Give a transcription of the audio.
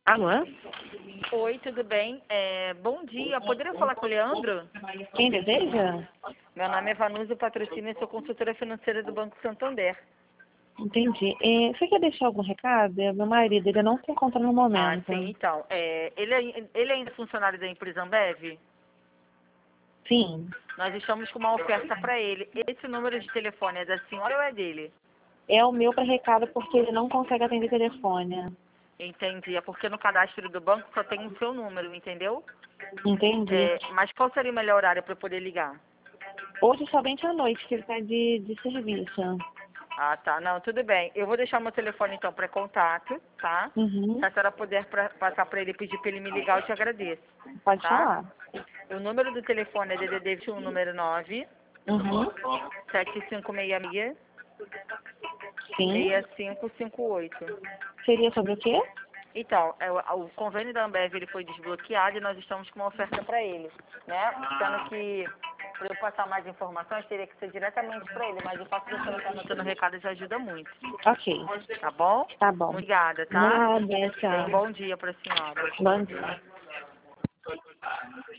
Alô? Oi, tudo bem? Bom dia. Poderia falar com o Leandro? Quem deseja? Meu nome é Vanusa Patrocínio e sou consultora financeira do Banco Santander. Entendi. Você quer deixar algum recado? É meu marido, ele não se encontra no Ah, momento. sim, então. Ele ainda é funcionário da empresa Ambev? Sim, Nós estamos com uma oferta para ele. Esse número de telefone é da senhora ou é dele? é o meu para recado porque ele não consegue atender telefone. Entendi. É porque no cadastro do banco só tem o seu número, entendeu? Entendi. Mas qual seria o melhor horário para eu poder ligar? Hoje somente à noite que ele está de serviço. Ah, tá. Não, tudo bem. Eu vou deixar meu telefone, então, para contato, tá? Se Uhum. a senhora puder passar para ele e pedir para ele me ligar, eu te agradeço, Pode tá? falar. O número do telefone é DDD 21, número 9, Uhum. 7566 Sim. 6558. Seria sobre o quê? Então, o convênio da Ambev ele foi desbloqueado e nós estamos com uma oferta para ele, né? Sendo que, para eu passar mais informações, teria que ser diretamente para ele, mas o fato de a senhora estar anotando o recado já ajuda muito, Ok. tá bom? Tá bom. Obrigada, tá? Nada, Tenha um tchau. bom dia para a senhora. Bom dia.